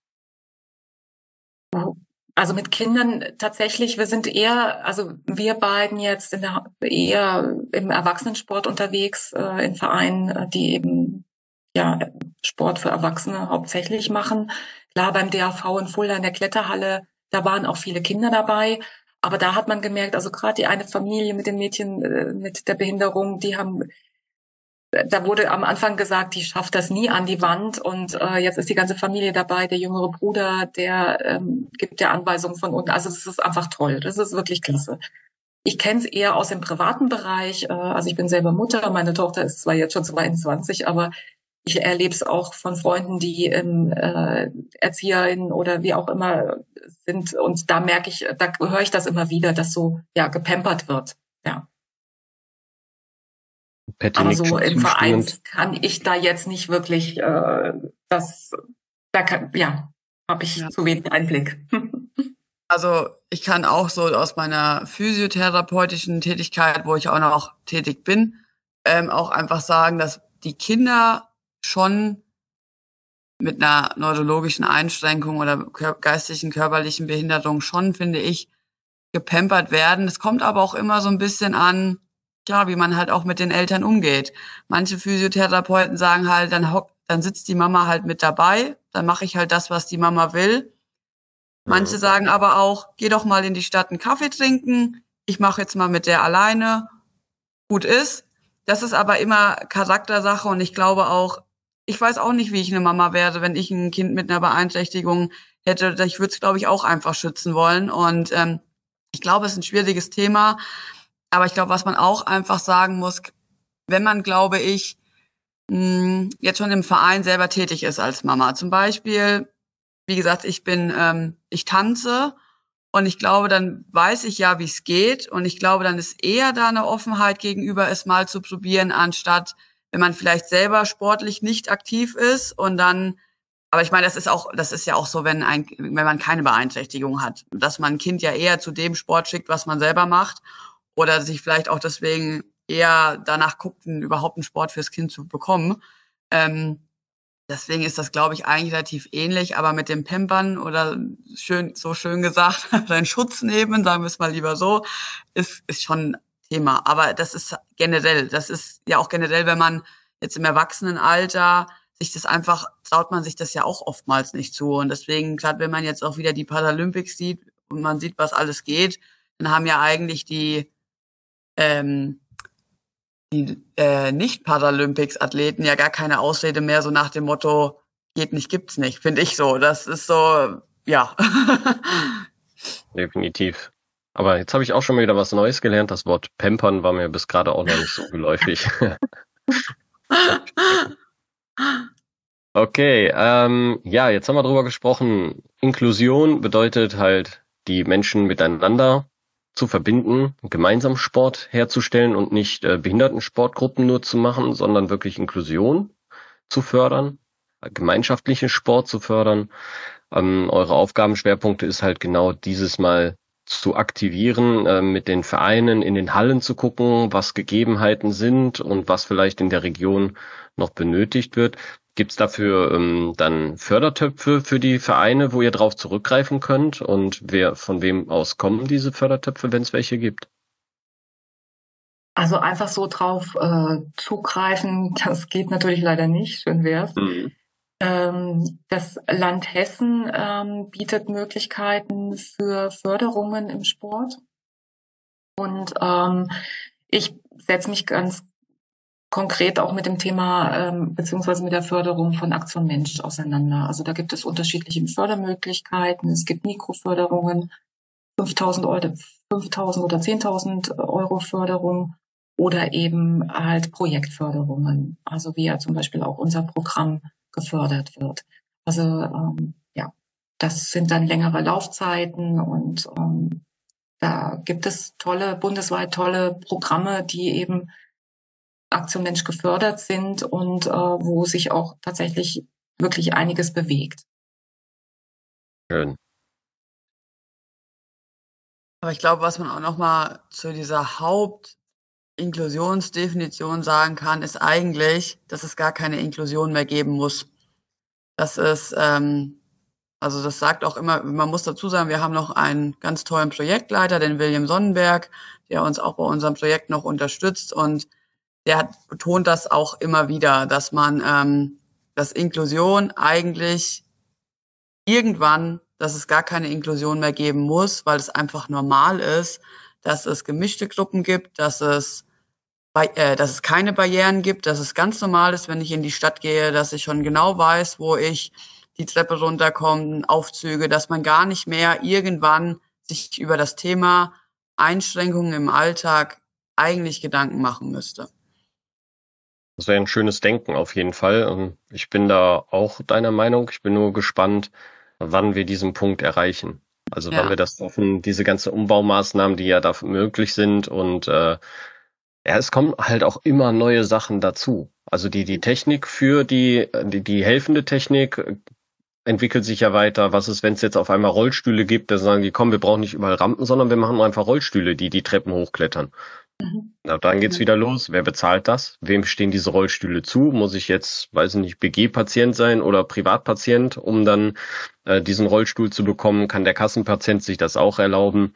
Also mit Kindern tatsächlich, wir sind eher, also wir beiden jetzt eher im Erwachsenensport unterwegs, in Vereinen, die eben ja Sport für Erwachsene hauptsächlich machen. Klar, beim DAV in Fulda in der Kletterhalle, da waren auch viele Kinder dabei. Aber da hat man gemerkt, also gerade die eine Familie mit den Mädchen mit der Behinderung, da wurde am Anfang gesagt, die schafft das nie an die Wand. Und jetzt ist die ganze Familie dabei. Der jüngere Bruder, der gibt der Anweisungen von unten. Also das ist einfach toll. Das ist wirklich klasse. Ich kenne es eher aus dem privaten Bereich. Also ich bin selber Mutter. Meine Tochter ist zwar jetzt schon 22, aber ich erlebe es auch von Freunden, die Erzieherinnen oder wie auch immer sind. Und da merke ich, da höre ich das immer wieder, dass so ja gepampert wird. Ja. Patty Aber nickt so schon im Verein zustimmend. kann ich da jetzt nicht wirklich habe ich Ja. zu wenig Einblick. Also ich kann auch so aus meiner physiotherapeutischen Tätigkeit, wo ich auch noch tätig bin, auch einfach sagen, dass die Kinder schon mit einer neurologischen Einschränkung oder geistigen, körperlichen Behinderung schon, finde ich, gepampert werden. Es kommt aber auch immer so ein bisschen an, ja, wie man halt auch mit den Eltern umgeht. Manche Physiotherapeuten sagen halt, dann sitzt die Mama halt mit dabei, dann mache ich halt das, was die Mama will. Manche sagen aber auch, geh doch mal in die Stadt einen Kaffee trinken, ich mache jetzt mal mit der alleine, gut ist. Das ist aber immer Charaktersache und ich glaube auch, ich weiß auch nicht, wie ich eine Mama wäre, wenn ich ein Kind mit einer Beeinträchtigung hätte. Ich würde es, glaube ich, auch einfach schützen wollen und ich glaube, es ist ein schwieriges Thema, aber ich glaube, was man auch einfach sagen muss, wenn man, glaube ich, jetzt schon im Verein selber tätig ist als Mama. Zum Beispiel, wie gesagt, ich tanze und ich glaube, dann weiß ich ja, wie es geht und ich glaube, dann ist eher da eine Offenheit gegenüber, es mal zu probieren, anstatt wenn man vielleicht selber sportlich nicht aktiv ist und dann, aber ich meine, das ist ja auch so, wenn man keine Beeinträchtigung hat, dass man ein Kind ja eher zu dem Sport schickt, was man selber macht oder sich vielleicht auch deswegen eher danach guckt, überhaupt einen Sport fürs Kind zu bekommen. Deswegen ist das, glaube ich, eigentlich relativ ähnlich, aber mit dem Pampern oder so schön gesagt, seinen Schutz nehmen, sagen wir es mal lieber so, ist schon Thema. Aber das ist ja auch generell, wenn man jetzt im Erwachsenenalter traut man sich das ja auch oftmals nicht zu. Und deswegen, gerade wenn man jetzt auch wieder die Paralympics sieht und man sieht, was alles geht, dann haben ja eigentlich die Nicht-Paralympics-Athleten ja gar keine Ausrede mehr, so nach dem Motto, geht nicht, gibt's nicht, finde ich so. Das ist so, ja. Definitiv. Aber jetzt habe ich auch schon mal wieder was Neues gelernt. Das Wort Pampern war mir bis gerade auch noch nicht so geläufig. Okay, ja, jetzt haben wir drüber gesprochen. Inklusion bedeutet halt, die Menschen miteinander zu verbinden, gemeinsam Sport herzustellen und nicht Behindertensportgruppen nur zu machen, sondern wirklich Inklusion zu fördern, gemeinschaftlichen Sport zu fördern. Eure Aufgabenschwerpunkte ist halt genau dieses Mal zu aktivieren, mit den Vereinen in den Hallen zu gucken, was Gegebenheiten sind und was vielleicht in der Region noch benötigt wird. Gibt's dafür dann Fördertöpfe für die Vereine, wo ihr drauf zurückgreifen könnt? Und von wem aus kommen diese Fördertöpfe, wenn es welche gibt? Also einfach so drauf zugreifen, das geht natürlich leider nicht. Schön wär's. Mhm. Das Land Hessen bietet Möglichkeiten für Förderungen im Sport. Und ich setze mich ganz konkret auch mit dem Thema beziehungsweise mit der Förderung von Aktion Mensch auseinander. Also da gibt es unterschiedliche Fördermöglichkeiten. Es gibt Mikroförderungen, 5.000 oder 10.000 Euro Förderung oder eben halt Projektförderungen. Also wie ja zum Beispiel auch unser Programm gefördert wird. Also ja, das sind dann längere Laufzeiten und da gibt es bundesweit tolle Programme, die eben Aktion Mensch gefördert sind und wo sich auch tatsächlich wirklich einiges bewegt. Schön. Aber ich glaube, was man auch noch mal zu dieser Hauptinklusionsdefinition sagen kann, ist eigentlich, dass es gar keine Inklusion mehr geben muss. Das ist, also das sagt auch immer, man muss dazu sagen, wir haben noch einen ganz tollen Projektleiter, den William Sonnenberg, der uns auch bei unserem Projekt noch unterstützt und der betont das auch immer wieder, dass dass Inklusion eigentlich irgendwann, dass es gar keine Inklusion mehr geben muss, weil es einfach normal ist, dass es gemischte Gruppen gibt, dass es keine Barrieren gibt, dass es ganz normal ist, wenn ich in die Stadt gehe, dass ich schon genau weiß, wo ich die Treppe runterkomme, Aufzüge, dass man gar nicht mehr irgendwann sich über das Thema Einschränkungen im Alltag eigentlich Gedanken machen müsste. Das wäre ein schönes Denken auf jeden Fall. Ich bin da auch deiner Meinung. Ich bin nur gespannt, wann wir diesen Punkt erreichen. Also wann wir das schaffen, diese ganzen Umbaumaßnahmen, die ja da möglich sind. Und ja, es kommen halt auch immer neue Sachen dazu. Also die Technik für die helfende Technik entwickelt sich ja weiter. Was ist, wenn es jetzt auf einmal Rollstühle gibt, da sagen die, komm, wir brauchen nicht überall Rampen, sondern wir machen einfach Rollstühle, die Treppen hochklettern. Na, dann geht's wieder los. Wer bezahlt das? Wem stehen diese Rollstühle zu? Muss ich jetzt, weiß ich nicht, BG-Patient sein oder Privatpatient, um dann diesen Rollstuhl zu bekommen? Kann der Kassenpatient sich das auch erlauben?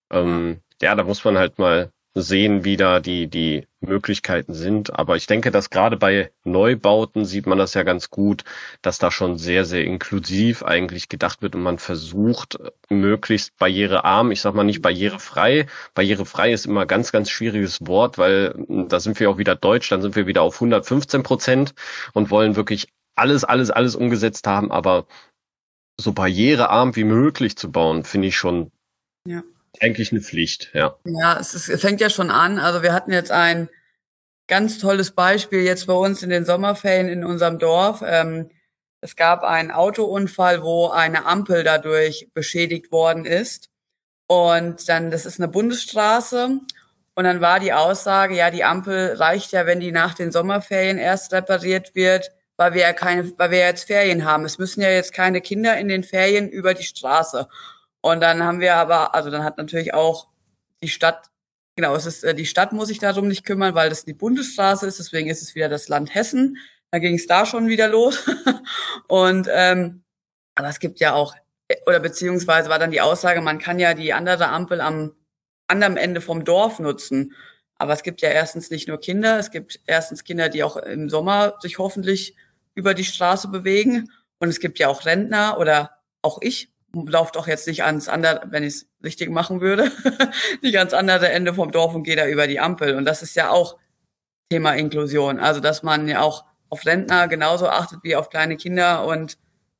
Ja, da muss man halt mal sehen, wie da die Möglichkeiten sind. Aber ich denke, dass gerade bei Neubauten sieht man das ja ganz gut, dass da schon sehr, sehr inklusiv eigentlich gedacht wird und man versucht, möglichst barrierearm, ich sag mal nicht barrierefrei. Barrierefrei ist immer ganz, ganz schwieriges Wort, weil da sind wir auch wieder deutsch, dann sind wir wieder auf 115% und wollen wirklich alles umgesetzt haben, aber so barrierearm wie möglich zu bauen, finde ich schon eigentlich eine Pflicht, ja. Ja, es fängt ja schon an. Also wir hatten jetzt ein ganz tolles Beispiel jetzt bei uns in den Sommerferien in unserem Dorf. Es gab einen Autounfall, wo eine Ampel dadurch beschädigt worden ist. Und dann, das ist eine Bundesstraße. Und dann war die Aussage, ja, die Ampel reicht ja, wenn die nach den Sommerferien erst repariert wird, weil wir jetzt Ferien haben. Es müssen ja jetzt keine Kinder in den Ferien über die Straße. Und dann haben wir dann hat natürlich auch die Stadt, genau, die Stadt muss sich darum nicht kümmern, weil das die Bundesstraße ist, deswegen ist es wieder das Land Hessen. Da ging es da schon wieder los. Und aber es gibt ja auch, oder beziehungsweise war dann die Aussage, man kann ja die andere Ampel am anderen Ende vom Dorf nutzen. Aber es gibt ja erstens nicht nur Kinder, es gibt erstens Kinder, die auch im Sommer sich hoffentlich über die Straße bewegen. Und es gibt ja auch Rentner oder auch ich laufe doch jetzt nicht ans andere, wenn ich es richtig machen würde, nicht ans andere Ende vom Dorf und gehe da über die Ampel. Und das ist ja auch Thema Inklusion. Also, dass man ja auch auf Rentner genauso achtet wie auf kleine Kinder und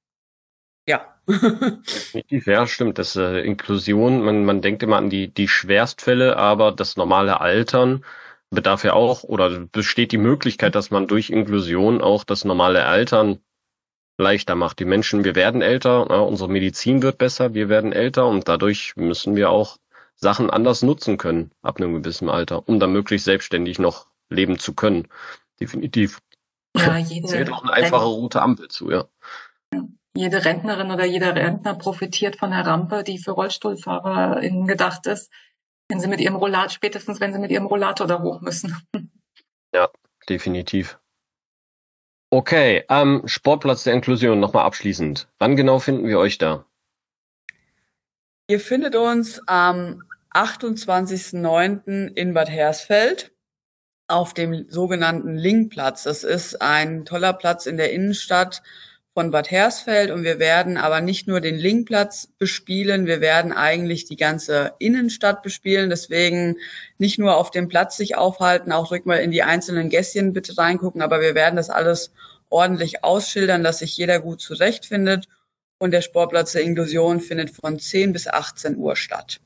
ja. Definitiv, ja, stimmt. Das Inklusion, man denkt immer an die Schwerstfälle, aber das normale Altern bedarf ja auch oder besteht die Möglichkeit, dass man durch Inklusion auch das normale Altern leichter macht. Die Menschen, wir werden älter, unsere Medizin wird besser, wir werden älter und dadurch müssen wir auch Sachen anders nutzen können ab einem gewissen Alter, um dann möglichst selbstständig noch leben zu können. Definitiv. Ja, Zählt auch eine einfache rote Ampel zu, ja. Jede Rentnerin oder jeder Rentner profitiert von der Rampe, die für RollstuhlfahrerInnen gedacht ist, spätestens wenn sie mit ihrem Rollator da hoch müssen. Ja, definitiv. Okay, Sportplatz der Inklusion nochmal abschließend. Wann genau finden wir euch da? Ihr findet uns am 28.09. in Bad Hersfeld auf dem sogenannten Linkplatz. Das ist ein toller Platz in der Innenstadt von Bad Hersfeld und wir werden aber nicht nur den Linkplatz bespielen, wir werden eigentlich die ganze Innenstadt bespielen, deswegen nicht nur auf dem Platz sich aufhalten, auch ruhig mal in die einzelnen Gässchen bitte reingucken, aber wir werden das alles ordentlich ausschildern, dass sich jeder gut zurechtfindet und der Sportplatz der Inklusion findet von 10 bis 18 Uhr statt.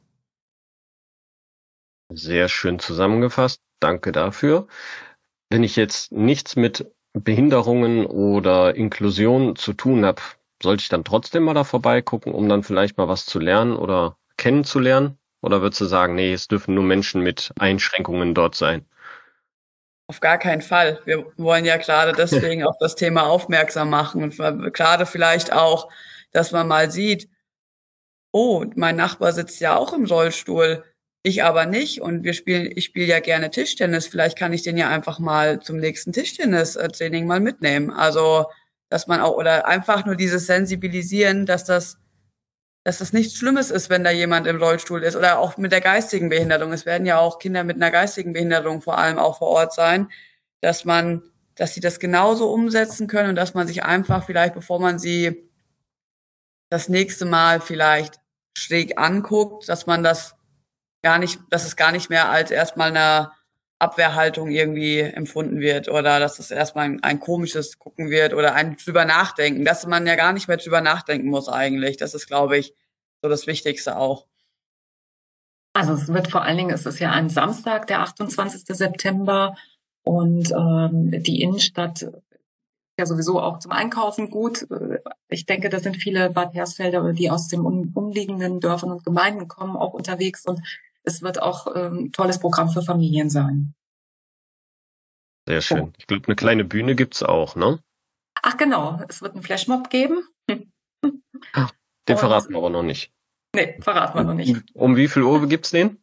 Sehr schön zusammengefasst, danke dafür. Wenn ich jetzt nichts mit Behinderungen oder Inklusion zu tun habe, sollte ich dann trotzdem mal da vorbeigucken, um dann vielleicht mal was zu lernen oder kennenzulernen? Oder würdest du sagen, nee, es dürfen nur Menschen mit Einschränkungen dort sein? Auf gar keinen Fall. Wir wollen ja gerade deswegen auf das Thema aufmerksam machen und gerade vielleicht auch, dass man mal sieht, oh, mein Nachbar sitzt ja auch im Rollstuhl, ich aber nicht und ich spiele ja gerne Tischtennis, vielleicht kann ich den ja einfach mal zum nächsten Tischtennis-Training mal mitnehmen. Also, dass man auch, oder einfach nur dieses Sensibilisieren, dass das nichts Schlimmes ist, wenn da jemand im Rollstuhl ist oder auch mit der geistigen Behinderung. Es werden ja auch Kinder mit einer geistigen Behinderung vor allem auch vor Ort sein, dass sie das genauso umsetzen können und dass man sich einfach vielleicht, bevor man sie das nächste Mal vielleicht schräg anguckt, dass es gar nicht mehr als erstmal eine Abwehrhaltung irgendwie empfunden wird oder dass es erstmal ein komisches Gucken wird oder ein drüber nachdenken, dass man ja gar nicht mehr drüber nachdenken muss eigentlich. Das ist, glaube ich, so das Wichtigste auch. Also es ist ja ein Samstag, der 28. September und die Innenstadt ist ja sowieso auch zum Einkaufen gut. Ich denke, da sind viele Bad Hersfelder, die aus den umliegenden Dörfern und Gemeinden kommen, auch unterwegs und es wird auch ein tolles Programm für Familien sein. Sehr schön. Ich glaube, eine kleine Bühne gibt's auch, ne? Ach genau, es wird einen Flashmob geben. Den verraten wir aber noch nicht. Nee, verraten wir noch nicht. Um wie viel Uhr gibt's den?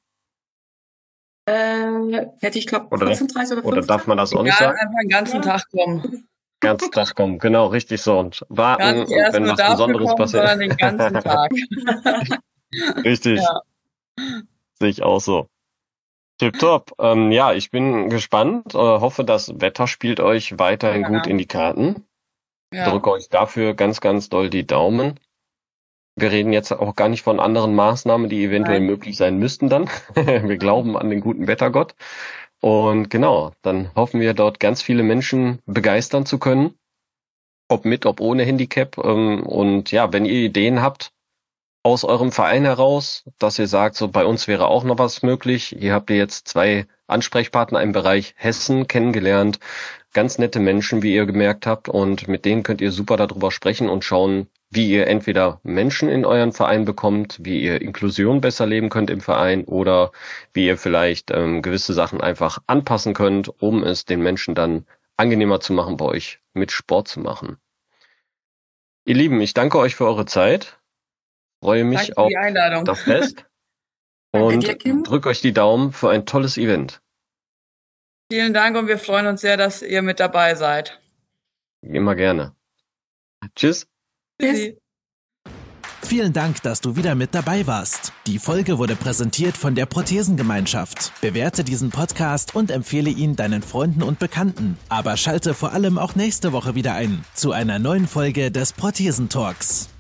Hätte ich glaube 14:30 oder 15. Oder darf man das auch nicht sagen? Ja, einfach den ganzen Tag kommen. Ganzen Tag kommen, genau, richtig so. Und warten, und wenn was Besonderes passiert. Sondern den ganzen Tag. Richtig. Ja. Sehe ich auch so. Tipptopp. Ja, ich bin gespannt. Hoffe, das Wetter spielt euch weiterhin gut in die Karten. Ja. Drücke euch dafür ganz, ganz doll die Daumen. Wir reden jetzt auch gar nicht von anderen Maßnahmen, die eventuell möglich sein müssten dann. Wir glauben an den guten Wettergott. Und genau, dann hoffen wir dort ganz viele Menschen begeistern zu können. Ob mit, ob ohne Handicap. Und ja, wenn ihr Ideen habt aus eurem Verein heraus, dass ihr sagt, so bei uns wäre auch noch was möglich. Hier habt ihr jetzt 2 Ansprechpartner im Bereich Hessen kennengelernt. Ganz nette Menschen, wie ihr gemerkt habt. Und mit denen könnt ihr super darüber sprechen und schauen, wie ihr entweder Menschen in euren Verein bekommt, wie ihr Inklusion besser leben könnt im Verein oder wie ihr vielleicht gewisse Sachen einfach anpassen könnt, um es den Menschen dann angenehmer zu machen, bei euch mit Sport zu machen. Ihr Lieben, ich danke euch für eure Zeit. Freue mich auf das Fest und drücke euch die Daumen für ein tolles Event. Vielen Dank und wir freuen uns sehr, dass ihr mit dabei seid. Immer gerne. Tschüss. Tschüssi. Vielen Dank, dass du wieder mit dabei warst. Die Folge wurde präsentiert von der Prothesengemeinschaft. Bewerte diesen Podcast und empfehle ihn deinen Freunden und Bekannten. Aber schalte vor allem auch nächste Woche wieder ein zu einer neuen Folge des Prothesentalks.